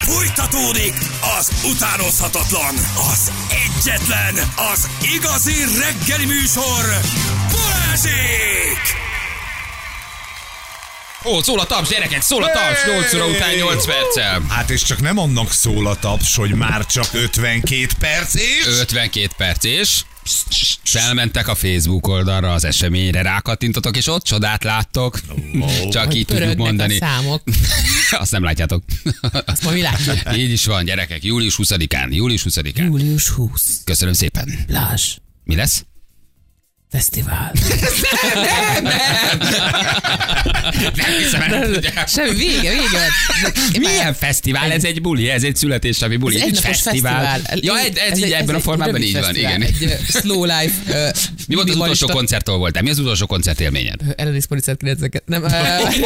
Fújtatódik az utánozhatatlan, az egyetlen, az igazi reggeli műsor, Balázsék! Ó, szól a taps, gyerekek, szól a taps, 8 óra után 8 perccel. Hát és csak nem annak szól a taps, hogy már csak 52 perc és... 52 perc és... Felmentek a Facebook oldalra, az eseményre, rákattintotok, és ott csodát láttok. Csak így tudjuk mondani. A számok. Azt nem látjátok. Azt ma mi látjuk. Így is van, gyerekek, július 20-án. Július 20. Köszönöm szépen. Plázs. Mi lesz? Fesztivál. Nem hiszem el. Semmi, vége. Milyen fesztivál? Ez egy buli, ez egy születésnapi buli. Ez egy napos fesztivál. Ja, ez így ebben a formában így van, igen. Egy slow life. Mi volt az utolsó koncert, ahol voltál? Mi az utolsó koncertélményed? Ellenész Policát 9-eket. Nem. Na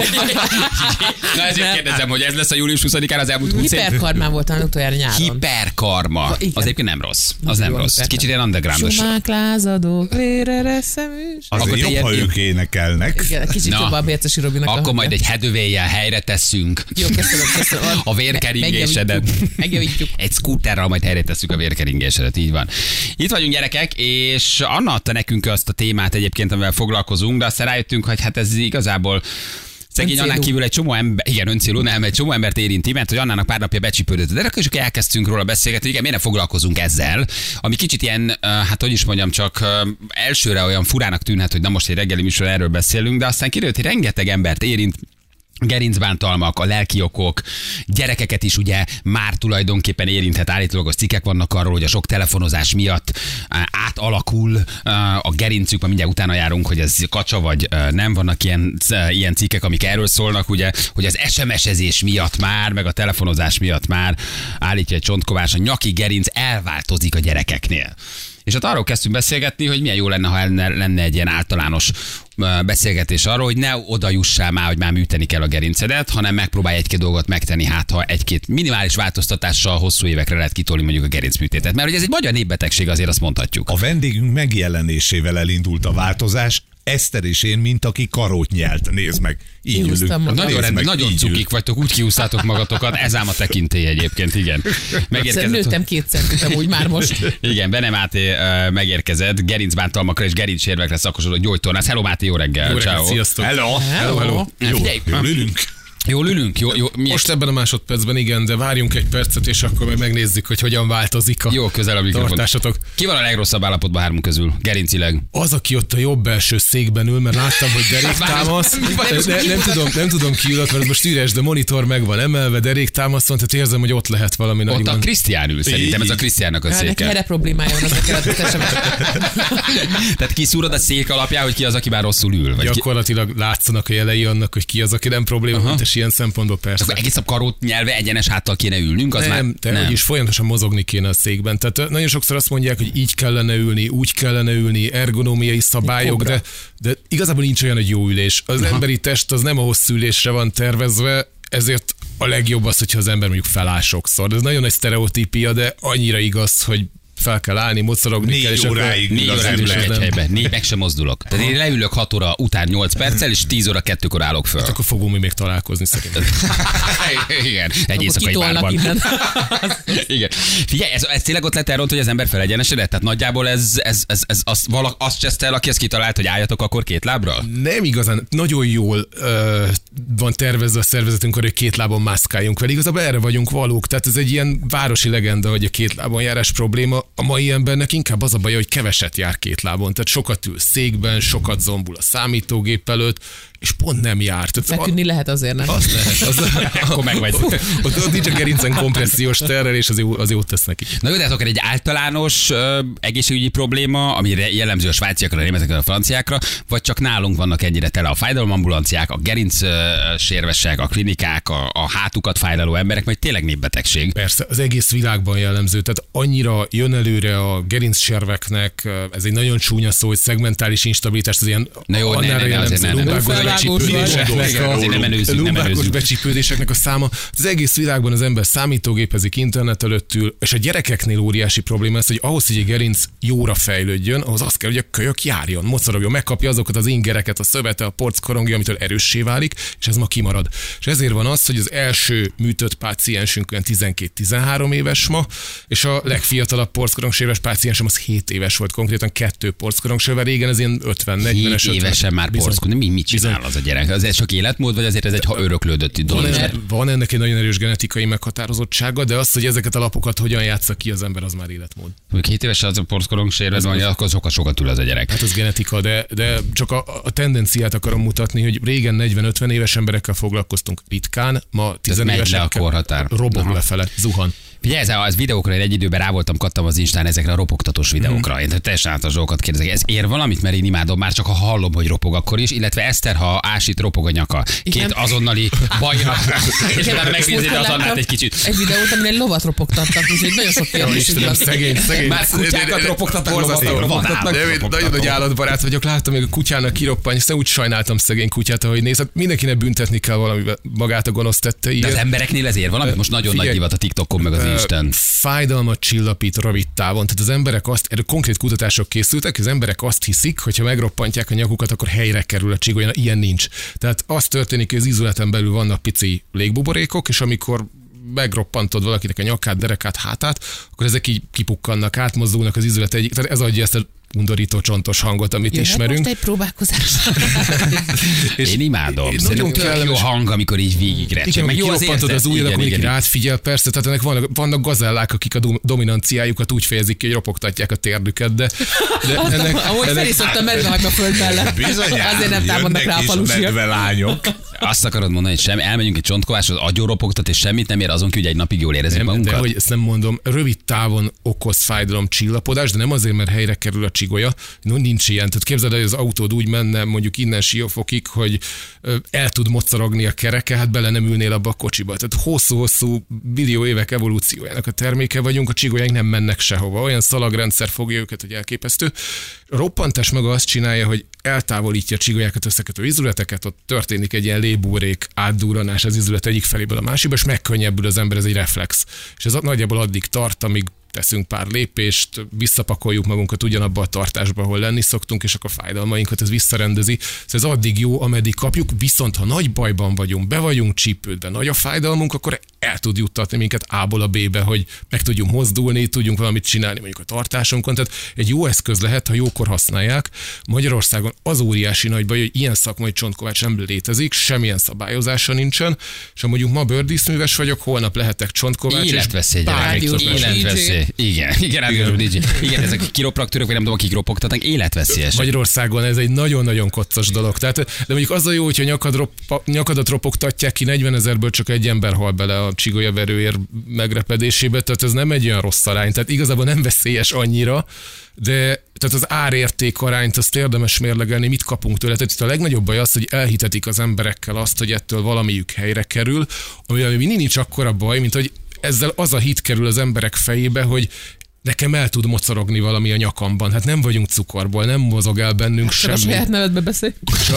ezért kérdezem, hogy ez lesz a július 20-án az elmúlt 20 év? Hiperkarmán voltam utoljára nyáron. Hiperkarma. Az egyébként nem rossz. Az nem rossz. Kicsit ilyen undergroundos. Sumák, lázadók, vérre szeműs. Azért jobb, ha ők énekelnek. Igen, kicsit jobban a Bércesi Robinak. Akkor majd egy hedövéjjel helyre tesszünk. Jó, köszönöm. A vérkeringésedet. Megjavítjuk. Egy skúterral majd helyre tesszük a vérkeringésedet, így van. Itt vagyunk, gyerekek, és Anna adta nekünk azt a témát egyébként, amivel foglalkozunk, de aztán rájöttünk, hogy hát ez igazából szegény Annán kívül egy csomó ember, igen, öncélú, nem, egy csomó embert érinti, mert hogy Annának pár napja becsípődött. De akkor is elkezdtünk róla beszélgetni, igen, miért ne foglalkozunk ezzel, ami kicsit ilyen, hát hogy is mondjam, csak elsőre olyan furának tűnhet, hogy na most egy reggeli műsor erről beszélünk, de aztán kiderült, hogy rengeteg embert érint. Gerincbántalmak, a lelki okok, gyerekeket is ugye már tulajdonképpen érinthet, állítólagos cikkek vannak arról, hogy a sok telefonozás miatt átalakul a gerincük, ma mindjárt utána járunk, hogy ez kacsa vagy nem, vannak ilyen cikkek, amik erről szólnak, ugye, hogy az SMS-ezés miatt már, meg a telefonozás miatt már állítja egy Csontkovás, a nyaki gerinc elváltozik a gyerekeknél. És hát arról kezdtünk beszélgetni, hogy milyen jó lenne, ha lenne egy ilyen általános beszélgetés arról, hogy ne oda jussál már, hogy már műteni kell a gerincedet, hanem megpróbálj egy-két dolgot megtenni, hát ha egy-két minimális változtatással hosszú évekre lehet kitolni mondjuk a gerincműtétet. Mert hogy ez egy magyar népbetegség, azért azt mondhatjuk. A vendégünk megjelenésével elindult a változás. Eszter és én, mint aki karót nyelt. Nézd meg, így ülünk. Nagyon cukik vagytok, úgy kiúsztátok magatokat, ez ám a tekintély egyébként, igen. Nőttem 2 centit amúgy már most. Igen, Bene Máté megérkezett, gerincbántalmakra és gerincsérvekre szakosodott gyógytornász. Hello Máté, jó reggel. Jó reggel, sziasztok. Hello. Jól ülünk. Jól ülünk? Jó. Most ebben a másodpercben igen, de várjunk egy percet, és akkor majd megnézzük, hogy hogyan változik a jó, közel a mikrofon. Tartásatok. Ki van a legrosszabb állapotban hármunk közül, gerincileg? Az, aki ott a jobb belső székben ül, mert láttam, hogy deréktámasz. Nem tudom ki ült, mert most üres, de monitor meg van emelve, deréktámasz van, tehát érzem, hogy ott lehet valami nagyon. Ott a Krisztián ül, szerintem ez a Krisztiánnak a széke. Neki erre problémája van az Tehát kiszúrod a szék alapján, hogy ki az, aki már rosszul ül? Vagy gyakorlatilag látszanak a jelei annak, hogy ki az, aki nem probléma, és ilyen szempontból persze. Akkor egész a karót nyelve egyenes háttal kéne ülnünk, az nem. És folyamatosan mozogni kéne a székben. Tehát nagyon sokszor azt mondják, hogy így kellene ülni, úgy kellene ülni, ergonómiai szabályok, de igazából nincs olyan, hogy jó ülés. Az emberi test az nem a hosszú ülésre van tervezve, ezért a legjobb az, hogyha az ember mondjuk feláll sokszor. De ez nagyon nagy sztereotípia, de annyira igaz, hogy fel kell állni, mocorogni kell. 4 óráig ülök egy helyben. 4 meg sem mozdulok. Tehát én leülök 6 óra után 8 perccel, és 10 óra 2-kor állok föl. Hát akkor fogunk mi még találkozni szerintem. Igen, egy éjszakai bárban. Igen. Figyelj, ez tényleg ott lett elront, hogy az ember felegyenesedett? Tehát nagyjából azt cseszte el, aki ezt kitalált, hogy álljatok akkor 2 lábra? Nem igazán. Nagyon jól van tervezve a szervezetünk, hogy 2 lábon mászkáljunk vele. Igazából erre vagyunk valók. Tehát ez egy ilyen városi legenda, hogy a 2 lábon járás probléma. A mai embernek inkább az a baja, hogy keveset jár 2 lábon. Tehát sokat ül székben, sokat zombul a számítógép előtt, és pont nem jár. Feküdni lehet azért, nem? Azt lehet. Akkor meg vagy. Ott nincs a gerincen kompressziós terrel, az jót tesz neki. Na jó, de akkor egy általános egészségügyi probléma, amire jellemző a svájciakra, a németekre, a franciákra, vagy csak nálunk vannak ennyire tele a fájdalomambulanciák, a gerincsérvesek, a klinikák, a hátukat fájlaló emberek, vagy tényleg népbetegség? Persze, az egész világban jellemző. Tehát annyira jön előre a gerincsérveknek, ez egy nagyon csúnya szó, hogy szegmentális instabilitás, az ilyen jellemző. lumbákos becsípődéseknek a száma. Az egész világban az ember számítógépezik, internet előtt ül, és a gyerekeknél óriási probléma ez, hogy ahhoz, hogy egy gerinc jóra fejlődjön, ahhoz az kell, hogy a kölyök járjon, mocorogjon, megkapja azokat az ingereket, a szövete, a porckorongja, amitől erőssé válik, és ez ma kimarad. És ezért van az, hogy az első műtött páciensünk olyan 12-13 éves ma, és a legfiatalabb porckorongséves páciensem az 7 éves volt, konkrétan 2 porckorongsével, régen ez ilyen 50-40-es. 7 évesen már porckorong. Mit csinál az a gyerek? Az ez csak életmód, vagy azért ez egy öröklődött dolog? Van ennek egy nagyon erős genetikai meghatározottsága, de az, hogy ezeket a lapokat hogyan játsza ki az ember, az már életmód. 7 éves az a porckorongséred van, akkor sokat ül az a gyerek. Hát az genetika, de csak a tendenciát akarom mutatni, hogy régen 40-50 éves emberekkel foglalkoztunk ritkán, ma 10 évesekkel robog lefele, zuhan. Figyelj, az videókra egy időben rá voltam, kattam az Instán ezekre a ropogtatós videókra. Én teljesen általános dolgokat kérdezek. Ez ér valamit, mert én imádom, már csak ha hallom, hogy ropog akkor is, illetve Eszter, ha ásít, ropog a nyaka. Két azonnali bajra, és nem megnézni az Annát egy kicsit. Egy videót, amin egy lovat ropogtattak, úgyhogy nagyon sok kérdésünk van. Szegény. Már kutyákat ropogtatnak, lovakat ropogtatnak. Nagyon nagy állatbarát vagyok, láttam még a kutyának kiroppani, és úgy sajnáltam szegény kutyát, ahogy néz. Hát mindenkinek büntetni kell valamivel magát a gonosz tettei. De az embereknél ezért valami? Most nagyon nagy divat a TikTokon meg az Instán. Fájdalmat csillapít rövid távon. Tehát az emberek erről konkrét kutatások készültek, az emberek azt hiszik, hogy ha megroppantják a nyakukat, akkor helyre kerül a csigolya. Ilyen nincs. Tehát az történik, hogy az izületen belül vannak pici légbuborékok, és amikor megroppantod valakinek a nyakát, derekát, hátát, akkor ezek így kipukkannak, átmozdulnak az izület egyik. Tehát ez adja ezt a undorító csontos hangot, amit ismerünk. Most egy próbálkozás. Én imádom. Nagyon jó hang, amikor így végigre. Igen, meg kiroppantod az ujjad, akkor mindenki átfigyel, persze, tehát ennek vannak gazellák, akik a dominanciájukat úgy fejezik ki, hogy ropogtatják a térdüket, de ahogy fel is szoktam medvehagyma föld mellett. Bizonyán, azért nem támadnak rá a falusiak. medvelányok. Azt akarod mondani, hogy elmegyünk egy csontkováshoz, agyonropogtat, és semmit nem ér azon ki, hogy egy napig jól érezzük magunkat? De hogy ezt nem mondom, rövid távon okoz fájdalom csillapodás, de nem azért, mert helyre kerül a csigolya. No, nincs ilyen. Tehát képzeld el, hogy az autód úgy menne mondjuk innen Siófokig, hogy el tud mocorogni a kereke, hát bele nem ülnél abba a kocsiba. Tehát hosszú-hosszú millió évek evolúciójának a terméke vagyunk, a csigolyák nem mennek sehova. Olyan szalagrendszer fogja őket, hogy elképesztő. A roppantás maga azt csinálja, hogy eltávolítja a csigolyákat, összekötő izületeket, ott történik egy ilyen lébúrék átdurranás az izület egyik feléből a másikba, és megkönnyebbül az ember, ez egy reflex. És ez nagyjából addig tart, amíg teszünk pár lépést, visszapakoljuk magunkat ugyanabba a tartásba, ahol lenni szoktunk, és akkor a fájdalmainkat ez visszarendezi. Szóval ez addig jó, ameddig kapjuk, viszont ha nagy bajban vagyunk, be vagyunk csípődve, nagy a fájdalmunk, akkor el tud juttatni minket A-ból a B-be, hogy meg tudjunk mozdulni, tudjunk valamit csinálni mondjuk a tartásunkon. Tehát egy jó eszköz lehet, ha jókor használják. Magyarországon az óriási nagy baj, hogy ilyen szakmai csontkovács nem létezik, semmilyen szabályozása nincsen, és ha mondjuk ma bőrdíszműves vagyok, holnap lehetek csontkovács. Életveszély, életveszély. Igen, ezek a kiropraktőrök, vagy nem tudom, akik ropogtatnak, életveszélyes. Magyarországon ez egy nagyon-nagyon koccos dolog. Tehát, de mondjuk az a jó, hogyha nyakadat ropogtatják ki, 40 000-ből csak egy ember hal bele a csigolyaverőér megrepedésébe, tehát ez nem egy olyan rossz arány, tehát igazából nem veszélyes annyira, de tehát az árérték arányt azt érdemes mérlegelni, mit kapunk tőle. Tehát itt a legnagyobb baj az, hogy elhitetik az emberekkel azt, hogy ettől valamiük helyre kerül, ami nincs akkora baj, mint hogy ezzel az a hit kerül az emberek fejébe, hogy nekem el tud mocorogni valami a nyakamban. Hát nem vagyunk cukorból, nem mozog el bennünk semmi. A saját nevedbe beszélj.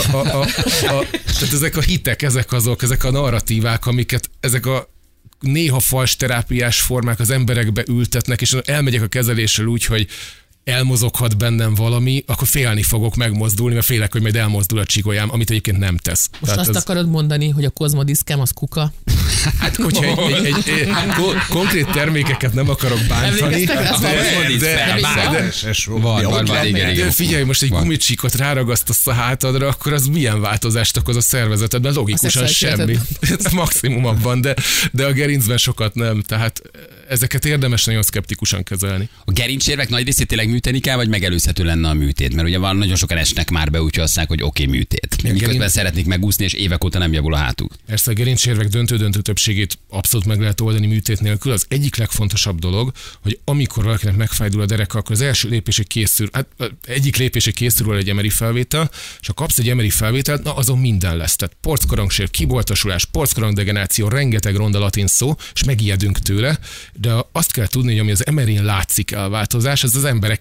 Tehát ezek a hitek, ezek a narratívák, amiket ezek a néha fals terápiás formák az emberekbe ültetnek, és elmegyek a kezeléssel úgy, hogy elmozoghat bennem valami, akkor félni fogok megmozdulni, mert félek, hogy majd elmozdul a csigolyám, amit egyébként nem tesz. Most tehát azt akarod mondani, hogy a kozmodiszkám az kuka? Hát, hogyha egy konkrét termékeket nem akarok bántani, de figyelj, most egy gumicsikot ráragasztasz a hátadra, akkor az milyen változást okoz a szervezetedben? Logikusan semmi. Ez maximum abban, de a gerincben sokat nem. Tehát ezeket érdemes nagyon szkeptikusan kezelni. A gerincsérvek nagy részét tényleg műteni kell, vagy megelőzhető lenne a műtét? Mert ugye van, nagyon sokan esnek már be, úgyhogy azt hogy oké, műtét. Miközben szeretnék megúszni, és évek óta nem javul a hátuk. Persze a gerincsérvek döntő többségét abszolút meg lehet oldani műtét nélkül. Az egyik legfontosabb dolog, hogy amikor valakinek megfájdul a dereka, akkor az első lépés, hogy készül, egyik lépés, hogy készül egy MRI felvétel, és ha kapsz egy MRI felvételt, na azon minden lesz. Tehát porckorongsér, kiboltosulás, porckorongdegeneráció, rengeteg ronda latin szó, és megijedünk tőle, de azt kell tudni, hogy ami az MRI-n látszik elváltozás, ez az emberek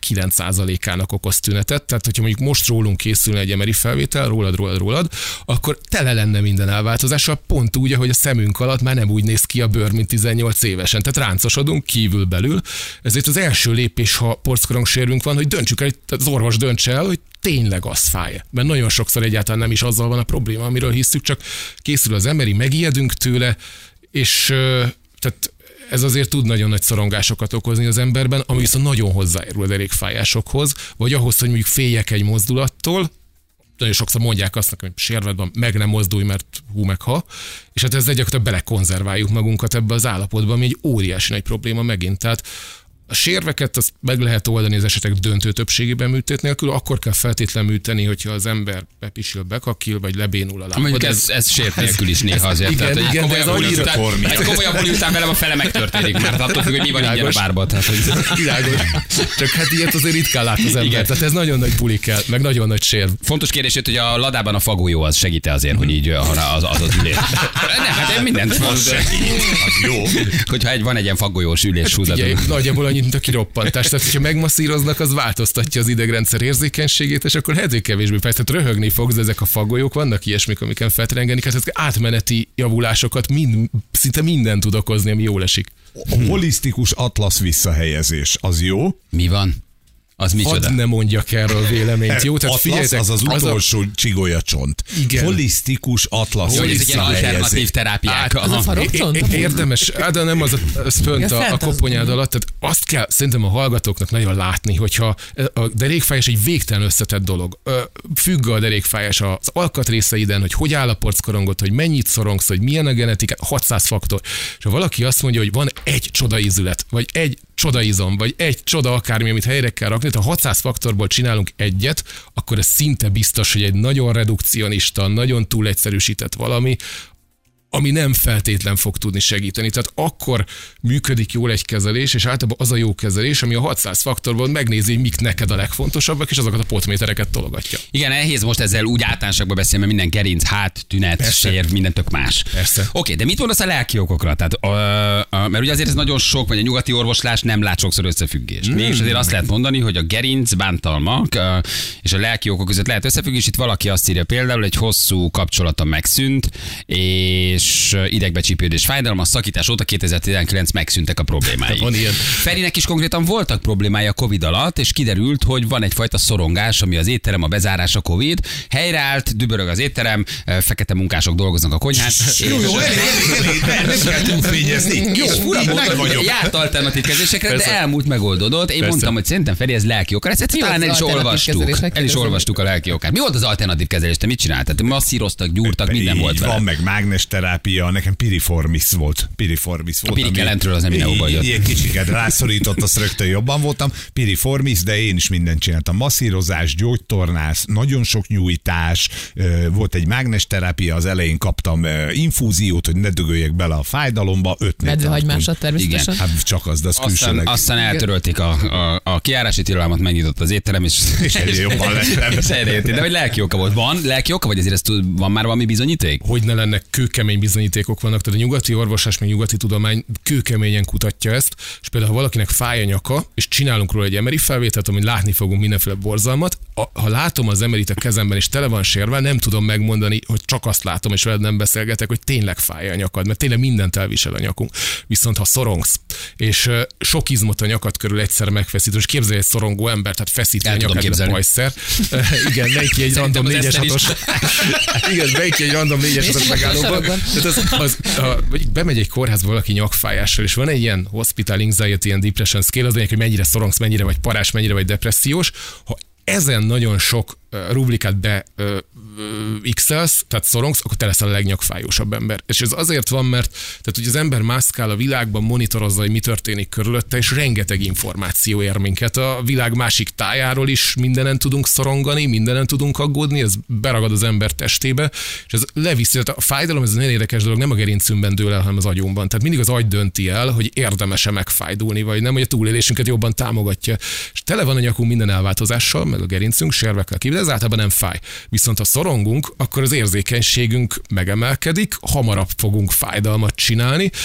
99%-ának okoz tünetet, tehát hogyha mondjuk most rólunk készülne egy MRI felvétel, rólad, akkor tele lenne minden elváltozással, pont úgy, ahogy a szemünk alatt már nem úgy néz ki a bőr, mint 18 évesen. Tehát ráncosodunk kívül-belül. Ezért az első lépés, ha porckorong-sérvünk van, hogy döntsük el, az orvos döntse el, hogy tényleg az fáj. Mert nagyon sokszor egyáltalán nem is azzal van a probléma, amiről hiszük, csak készül az MRI, megijedünk tőle, és tehát ez azért tud nagyon nagy szorongásokat okozni az emberben, ami viszont nagyon hozzájárul a derékfájásokhoz, vagy ahhoz, hogy mondjuk féljek egy mozdulattól, nagyon sokszor mondják azt, hogy sérved van, meg nem mozdulj, mert hú meg ha, és hát ezzel gyakorlatilag belekonzerváljuk magunkat ebbe az állapotba, ami egy óriási nagy probléma megint. Tehát a sérveket azt meg lehet oldani az esetek döntő többségében műtét nélkül, akkor kell feltétlenül műteni, hogyha az ember bepisil, bekakil, vagy lebénul a lábad. Mondjuk ez sért nélkül is néha azért. Igen, tehát, igen, de ez annyira egy komolyabb buli után velem a fele megtörténik, mert attól függ, hogy mi van ingyen a bárban. Világos. Csak hát ilyet azért ritkán lát az ember. Igen. Tehát ez nagyon nagy buli kell, meg nagyon nagy sérv. Fontos kérdés, hogy a ladában a fagójó az segít azért, hogy így az ülés. Hát én mindent segít, az jó. Hogyha van egy ilyen fagolyós ülés húzatunk. Nagyjából annyit, mint a kiroppantás. Tehát, hogyha megmasszíroznak, az változtatja az idegrendszer érzékenységét, és akkor lehet, hogy kevésbé fáj. Tehát röhögni fogsz, de ezek a fagolyók, vannak ilyesmik, amiken fel tud engedni. Hát átmeneti javulásokat szinte minden tud okozni, ami jól esik. A holisztikus atlasz visszahelyezés, az jó? Mi van? Az micsoda? Hadd ne mondjak erről véleményt. Jó, tehát figyeljetek, az utolsó csigolyacsont. Igen. Holisztikus atlasz. Jó, ez egy ilyen alternatív terápiák. Az a farokcsont? Érdemes, de nem az fönt a koponyád alatt, tehát azt kell szerintem a hallgatóknak nagyon látni, hogyha a derékfájás egy végtelen összetett dolog. Függ a derékfájás az alkatrészeiden, hogy áll a porckorongot, hogy mennyit szorongsz, hogy milyen a genetika, 600 faktor. És ha valaki azt mondja, hogy van egy csodaízület, vagy egy csodaizom, vagy egy csoda akármi, amit helyre kell rakni, ha 600 faktorból csinálunk egyet, akkor ez szinte biztos, hogy egy nagyon redukcionista, nagyon túlegyszerűsített valami, ami nem feltétlen fog tudni segíteni. Tehát akkor működik jól egy kezelés, és általában az a jó kezelés, ami a 600 faktorból megnézi, hogy mik neked a legfontosabbak, és azokat a potmétereket tologatja. Igen, nehéz most ezzel úgy általánosakban beszélni, mert minden gerinc, hát, tünet, sérv, minden tök más. Persze. Oké, de mit mondasz a lelki okokra? Tehát, mert ugye azért ez nagyon sok, vagy a nyugati orvoslás nem lát sokszor összefüggést. Mégis azért azt lehet mondani, hogy a gerinc bántalmak és a lelki okok között lehet összefüggés. Itt valaki azt írja például, egy hosszú kapcsolata megszűnt, és idegbecsípődés, fájdalom, a szakítás óta 2019 megszűntek a problémái. Van ilyen. Ferinek is konkrétan voltak problémái a Covid alatt, és kiderült, hogy van egyfajta szorongás, ami az étterem, a bezárás, a Covid. Helyreállt, dübörög az étterem, fekete munkások dolgoznak a konyhán. Jó, nem kell túlfényezni. Jó, járt alternatív kezelésekre, de elmúlt megoldódott. Én mondtam, hogy szerintem Feri, ez lelki okár. Ezt talán el is olvastuk a lelki okát. Mi volt az alternatív kezelés? Te mit csináltad? Masszíroztak, gyúrtak, minden volt vele. Van meg mágnesterápia, nekem piriformis volt. A pirikelentről az nem mindenhova jött. Ilyen kicsiket rászorított, azt rögtön jobban voltam. Piriformis, de én is mindent csináltam. Masszírozás, gyógytornász, nagyon sok nyújtás, volt egy mágnesterápia, az elején kaptam infúziót, hogy ne dögöljek bele a fájdalomba. 5 Medvehagymásat természetesen. Igen, hát csak az, de az külsőleg. Aztán eltörölték a kijárási tilalmat, megnyitott az étterem, és egyre jobban lettem. De hogy lelki oka volt. Van lelki oka, vagy ezért ezt van már valami bizonyíték? Hogy ne lenne, kőkemény bizonyítékok vannak, tehát a nyugati orvoslás, meg nyugati tudomány kőkeményen kutatja ezt, és például ha valakinek fáj a nyaka, és csinálunk róla egy MRI felvételt, amin látni fogunk mindenféle borzalmat, ha látom az MRI-t a kezemben, és tele van sérve, nem tudom megmondani, hogy csak azt látom, és veled nem beszélgetek, hogy tényleg fáj a nyakad, mert tényleg mindent elvisel a nyakunk. Viszont ha szorongsz, és sok izmot a nyakad körül egyszer megfeszít, és képzelj egy szorongó embert, tehát feszíti a nyakad, mint a pajszer. Igen, megy ki egy random 4-es 6-os. Igen, megy ki egy random 4-es 6-os megállóban. Vagy bemegy egy kórházba valaki nyakfájással, és van egy ilyen hospital anxiety and depression scale, az lényeg, hogy mennyire szorongsz, mennyire vagy parás, mennyire vagy depressziós. Ha ezen nagyon sok rubrikát x-elsz, tehát szorongsz, akkor te leszel a legnyakfájósabb ember. És ez azért van, mert tehát, hogy az ember mászkál a világban, monitorozza, hogy mi történik körülötte, és rengeteg információ ér minket. A világ másik tájáról is mindenen tudunk szorongani, mindenen tudunk aggódni, ez beragad az ember testébe, és ez leviszi. Tehát a fájdalom, ez nagyon érdekes dolog, nem a gerincünkben dől el, hanem az agyunkban. Tehát mindig az agy dönti el, hogy érdemes-e megfájdulni, vagy nem, hogy a túlélésünket jobban támogatja. És tele van a nyakunk minden elváltozással, meg a gerincünk sérvekkel kívül, ez általában nem fáj. Viszont ha szorongunk, akkor az érzékenységünk megemelkedik, hamarabb fogunk fájdalmat csinálni,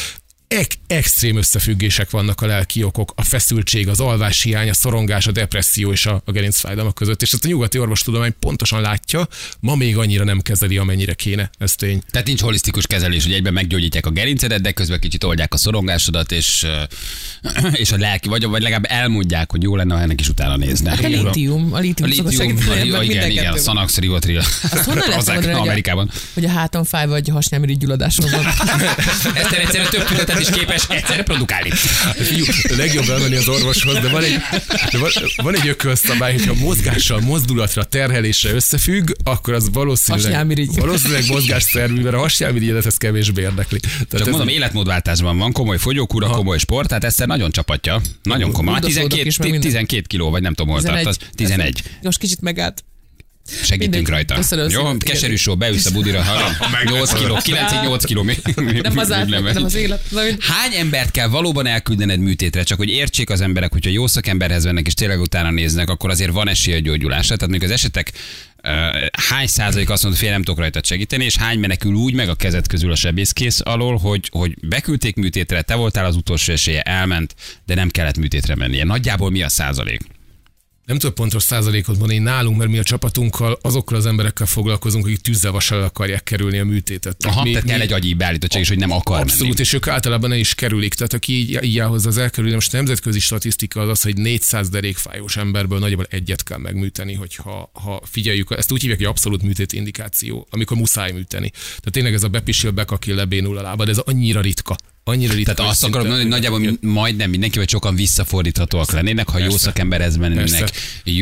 extrém összefüggések vannak a lelki okok, a feszültség, az alváshiány, a szorongás, a depresszió és a gerincfájdalmak között. És ezt a nyugati orvostudomány pontosan látja, ma még annyira nem kezeli, amennyire kéne. Ez tény. Tehát nincs holisztikus kezelés, hogy egyben meggyógyítják a gerincedet, de közben kicsit oldják a szorongásodat, és a lelki, vagy legalább elmondják, hogy jó lenne, ha ennek is utána nézne. A lítium szokott segíteni, igen, a Xanax, Rivotril. Amerikában. Hogy a hátam fáj, vagy a hasnyálmirigy gyulladásom van. Ezt egyszerűen több tudatot is képes egyszerre produkálni. A legjobb elmenni az orvoshoz, de van egy ökölszabály, hogyha mozgással, mozdulatra, terhelésre összefügg, akkor az valószínűleg mozgásszervű, mert a hasnyálmirigyedet ez kevésbé érdekli. Csak mondom, életmódváltásban van, komoly fogyókúra, komoly sport, tehát ezt nagyon csapatja. Nagyon komoly. 12 kiló, vagy nem tudom, hol tart. 11. Most kicsit megállt. Segítünk rajta. Jó, keserű só, beülsz a budira, 8 kiló, 9-8 kiló. Nem az átlag, nem az élet. Hány embert kell valóban elküldened műtétre, csak hogy értsék az emberek, hogyha jó szakemberhez vennek és tényleg utána néznek, akkor azért van esély a gyógyulásra. Tehát még az esetek hány százalék azt mondta, hogy nem tudok rajtad segíteni, és hány menekül úgy meg a kezed közül a sebészkész alól, hogy beküldték műtétre, te voltál az utolsó esélye, elment, de nem kellett műtétre mennie. Nagyjából mi a százalék? Nem tudok pontos százalékot mondani nálunk, mert mi a csapatunkkal azokkal az emberekkel foglalkozunk, akik tűzzel-vassal akarják kerülni a műtétet. Tehát kell egy agyi beállítottság is, hogy nem akar abszolút, menni. És ők általában ne is kerülik. Tehát aki így áll hozzá az elkerülni, most a nemzetközi statisztika az, hogy 400 derékfájós emberből nagyjából egyet kell megműteni, hogyha figyeljük, ezt úgy hívják, hogy abszolút műtét indikáció, amikor muszáj műteni. Tehát tényleg ez a bepisil, bekakil, lebénul a lábad, ez annyira ritka. Tehát azt akarom mondani, hogy nagyjából majdnem mindenki, vagy sokan visszafordíthatóak lennének, ha jó szakemberhez mennének,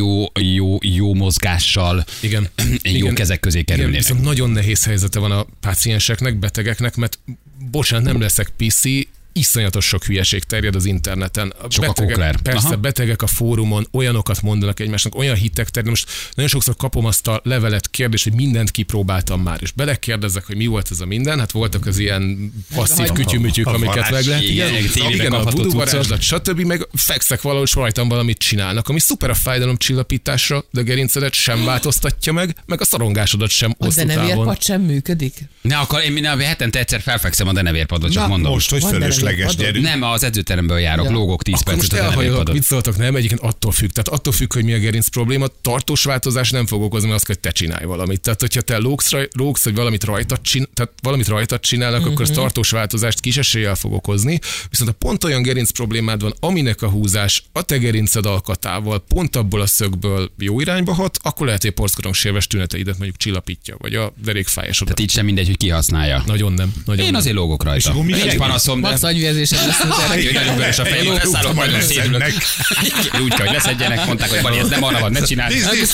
jó mozgással, jó kezek közé kerülnének. Igen, viszont nagyon nehéz helyzete van a pácienseknek, betegeknek, mert bocsánat, nem leszek piszi, iszonyatos sok hülyeség terjed az interneten. Betegek a fórumon olyanokat mondanak egymásnak, olyan hittek terjed. Most nagyon sokszor kapom azt a levelet, kérdést, hogy mindent kipróbáltam már, és belekérdezek, hogy mi volt ez a minden. Hát voltak az ilyen passzív kütyümütyük, amiket meg lehet. Igen, a vuduvarázslat, stb. Meg fekszek valahol, és rajtam valamit csinálnak, ami szuper a fájdalomcsillapításra, de a gerincedet sem változtatja meg a szorongásodat sem hosszú távon. A denevérpad sem működik? Én hetente egyszer felfekszem a denevérpadot, csak mondom. Most, hogy gyerünk. Nem, az edzőteremből járok, lógok 10 percet a denevérpadot. Mit szóltak, nem? Egyébként attól függ. Tehát attól függ, hogy mi a gerinc probléma. Tartós változás nem fog okozni, azt, hogy te csinálj valamit. Tehát, hogyha te lógsz, hogy valamit rajtad csinálnak, akkor az tartós változást kis eséllyel fog okozni. Viszont ha pont olyan gerinc problémád van, aminek a húzás a te gerinced alkatával pont abból a szögből jó irányba hat, akkor lehet, hogy a porszkorongssérves tüneteidet mondjuk csillapítja, vagy a derékfájásodat. Tehát így sem mindegy, hogy ki használja. Nagyon nem. Én azért lógok rajta. Nincs panaszom, de agyvérzésem lesz. Nagyon vörös a fején, leszállok, nagyon szédülök. Úgy kell, hogy leszedjenek, mondták, hogy Bali, ez nem arra van, ne csináld.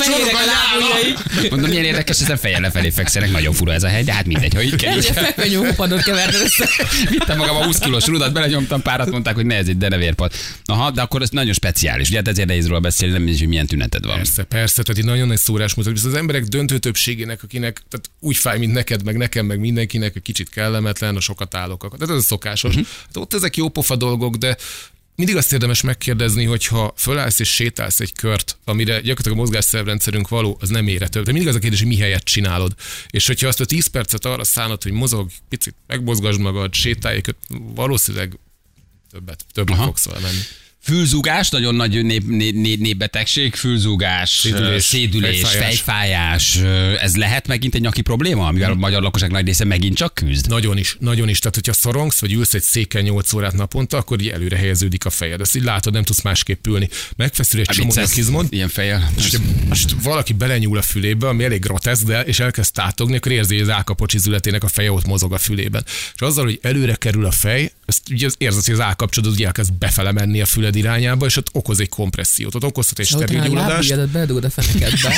Mondom, milyen érdekes, ezen fejjel lefelé fekszenek, nagyon fura ez a hely, de hát mindegy, ha így kell. Fekvenyó hopadot keverni össze. Vittem magam a 20 kilós rudat, belenyomtam párat, mondták, hogy ne, ez egy denevérpad. Aha, de akkor ez nagyon speciális. Ugye hát ezért nehéz róla beszélni, nem is, hogy milyen tüneted van. Persze, tehát itt nagyon nagy szórásmutat. Viszont az emberek döntő többségének, akinek tehát úgy fáj, mint neked, meg nekem, meg mindenkinek, hogy kicsit kellemetlen, a sokat állok. Tehát ez a szokásos. Hát ott ezek jó pofa dolgok, de mindig azt érdemes megkérdezni, hogy ha fölállsz és sétálsz egy kört, amire gyakorlatilag a mozgásszervrendszerünk való, az nem érhető. De mindig az a kérdés, hogy mi helyett csinálod. És hogyha azt a 10 percet arra szánod, hogy mozog, picit megmozgasd magad, sétálj, valószínűleg többet fogsz vele menni. Fülzúgás, nagyon nagy népbetegség, fülzúgás, szédülés, fejfájás. Ez lehet megint egy nyaki probléma, amivel a magyar lakosság nagy része megint csak küzd? Nagyon is. Tehát, hogyha szorongsz, vagy ülsz egy széken 8 órát naponta, akkor így előre helyeződik a fejed. Ezt így látod, nem tudsz másképp ülni. Megfeszül egy csomó nyakizmod. Ilyen fejjel. Most valaki belenyúl a fülébe, ami elég groteszk, de és elkezd tátogni, akkor érzi, hogy az állkapocs izületének a feje ott mozog a fülében. És azzal, hogy előre kerül a fej, ezt ugye érzed, hogy az állkapcsolódod ugye elkezd befele menni a füled irányába, és ott okoz egy kompressziót, ott okozhat egy steril gyulladást. És beledugod a fenekedbe.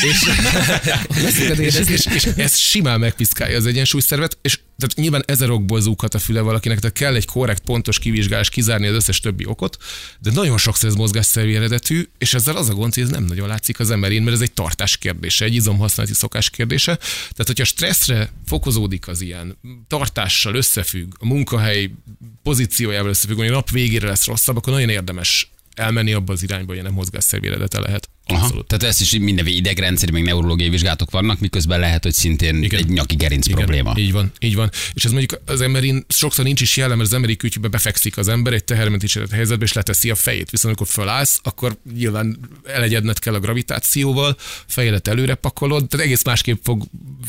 és ez simán megpiszkálja az egyensúlyszervet, és tehát nyilván ezer okból zúghat a füle valakinek, tehát kell egy korrekt, pontos kivizsgálás, kizárni az összes többi okot, de nagyon sokszor ez mozgásszervi eredetű, és ezzel az a gond, hogy ez nem nagyon látszik az emberén, mert ez egy tartás kérdése, egy izomhasználati szokás kérdése. Tehát, hogyha stresszre fokozódik az ilyen tartással összefügg, a munkahely pozíciójával összefügg, hogy a nap végére lesz rosszabb, akkor nagyon érdemes elmenni abba az irányba, hogy nem mozgásszervi eredete lehet. Abszolút. Tehát ez is mindenféle idegrendszeri, meg neurológiai vizsgálatok vannak, miközben lehet, hogy szintén egy nyaki gerinc probléma. Így van, így van. És ez mondjuk az emberin sokszor nincs is jellem, mert az emberi kütyűbe befekszik az ember egy tehermentésített helyzetbe, és leteszi a fejét. Viszont amikor fölállsz, akkor nyilván elegyedned kell a gravitációval, fejedet előre pakolod, tehát egész másképp fog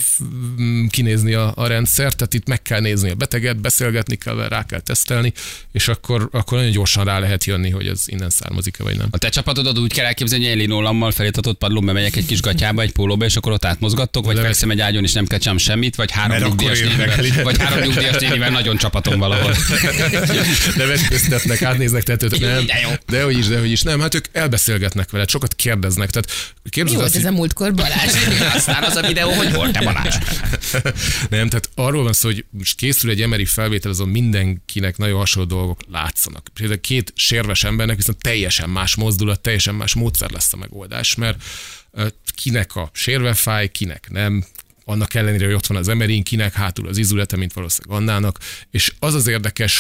kinézni a rendszer, tehát itt meg kell nézni a beteget, beszélgetni kell, rá kell tesztelni, és akkor nagyon gyorsan rá lehet jönni, hogy ez innen származik-e vagy nem. A te csapatodod úgy kell elképzelni, hogy egy linólammal felítatott padlón bemegyek egy kis gatyába, egy pólóba, és akkor ott átmozgattok, vagy fekszem egy ágyon, és nem kell csinálnom semmit, vagy három nyugdíjas nénivel nagyon csapatom valahol. De vetköztetnek, átnéznek tetőt. Nem, dehogy is. Nem, hát ők elbeszélgetnek veled, sokat kérdeznek. Tehát mi volt ez a múltkor, Balázs? Aztán az a videó, hogy volt te, Balázs? Nem, tehát arról van szó, hogy most készül egy MRI felvétel, azon mindenkinek nagyon hasonló dolgok látszanak. Például két sérves embernek viszont teljesen más mozdulat, teljesen más módszer lesz a megoldás, mert kinek a sérve fáj, kinek nem, annak ellenére, hogy ott van az MRI-n, kinek hátul az izülete, mint valószínűleg Annának, és az az érdekes,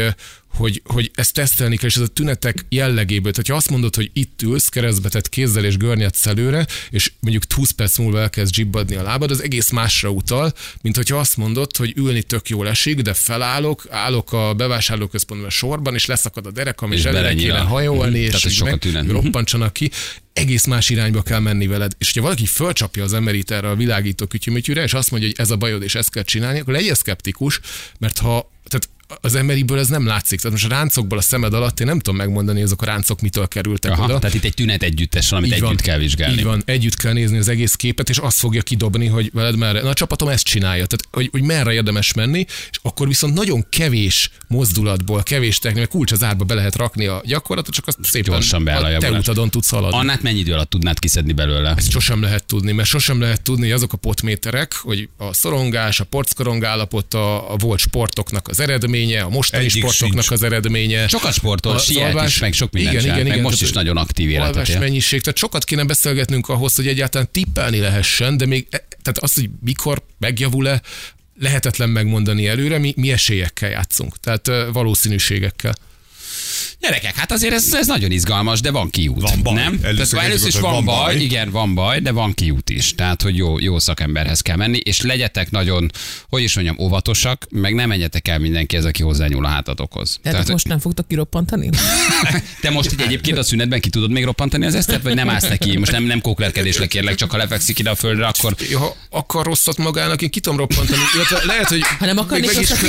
hogy ezt tesztelni kell, és ez a tünetek jellegéből. Tehát ha azt mondod, hogy itt ülsz, keresztbe tett kézzel és görnyedsz előre, és mondjuk 20 perc múlva elkezd zsibbadni a lábad, az egész másra utal, mint hogyha azt mondod, hogy ülni tök jól esik, de állok a bevásárlóközpontban sorban, és leszakad a derekam, és előre kéne hajolni, és roppantsanak ki. Egész más irányba kell menni veled. És hogyha valaki fölcsapja az MRI-t erre a világító kütyümütyűre, és azt mondja, hogy ez a bajod, és ezt kell csinálni, akkor legyél szkeptikus, mert tehát az MRI-ből ez nem látszik. Tehát most a ráncokból a szemed alatt én nem tudom megmondani, hogy azok a ráncok mitől kerültek oda. Tehát itt egy tünet együttes van, amit együtt kell vizsgálni. Így van, együtt kell nézni az egész képet, és azt fogja kidobni, hogy veled merre. Na a csapatom ezt csinálja, tehát hogy merre érdemes menni, és akkor viszont nagyon kevés mozdulatból, kevés technika, kulcs az árba be lehet rakni a gyakorlatot, csak azt szépen gyorsan a te utadon tudsz haladni. Annát mennyi idő alatt tudnád kiszedni belőle? Ezt sosem lehet tudni, mert sosem lehet tudni, hogy azok a potméterek, hogy a szorongás, a porckorong állapot, a volt sportoknak az eredménye, a mostani sportoknak az eredménye. Sokat sportol, siet is, meg sok mindent csinál, meg most is nagyon aktív életet él. Mennyiség, tehát sokat kéne beszélgetnünk ahhoz, hogy egyáltalán tippelni lehessen, de még tehát azt, hogy mikor megjavul-e, lehetetlen megmondani előre, mi esélyekkel játszunk, tehát valószínűségekkel. Gyerekek, hát azért ez nagyon izgalmas, de van kiút. Van baj. Nem? Először is van baj, igen, van baj, de van kiút is. Tehát, hogy jó szakemberhez kell menni, és legyetek nagyon, hogy is mondjam, óvatosak, meg nem menjetek el mindenkihez, aki hozzányúl a hátadokhoz. Tehát most nem fogtok kiroppantani? Te most így egyébként a szünetben ki tudod még roppantani az Esztert, vagy nem állsz neki? Most nem kóklerkedésre kérlek, csak ha lefekszik ide a földre, akkor... Ha akar rosszat magának, én ki tudom roppantani. Lehet, hogy... Ha nem akar,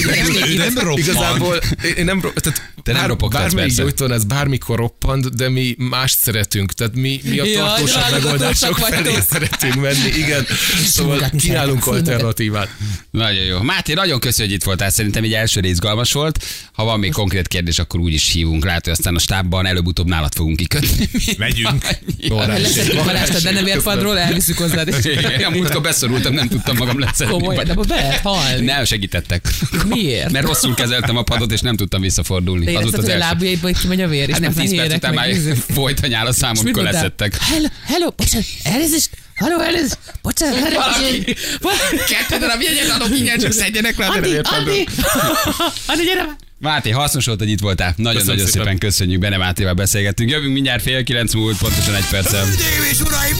igazából én nem te nem ropogtatsz, persze. Gyógytornász bármikor roppant, de mi mást szeretünk. Tehát mi a tartósabb megoldások felé szeretünk menni. Igen, szóval kínálunk alternatívát. Nagyon jó. Máté, nagyon köszönjük, hogy itt voltál. Szerintem egy első rész izgalmas volt. Ha van még konkrét kérdés, akkor úgy is hívunk rá, hogy aztán a stábban előbb-utóbb nálad fogunk kikötni. Megyünk. Leszedjük Balást a denevérpadról, elviszük hozzád. A múltkor beszorultam, nem tudtam magam leszedni. Komolyan, de be lehet halni. Nem segítettek. Miért? Mert rosszul kezeltem a padot, és nem tudtam visszafordulni. Érezted, hogy a lábujjaiból kimegy a vér, és nem 10 perc után már folyt a nyál a számom, amikor leszettek. Hello, bocsánat, elnézést, elnézést, bocsánat, valaki, 2 darab jegyet adok ingyen, csak szedjenek le a denevérpadról. Andi, gyere már! Máté, hasznos volt, hogy itt voltál. Nagyon-nagyon szépen köszönjük, Bene Mátéval beszélgettünk. Jövünk mindjárt 8:30 múlt, pontosan 1 perccel.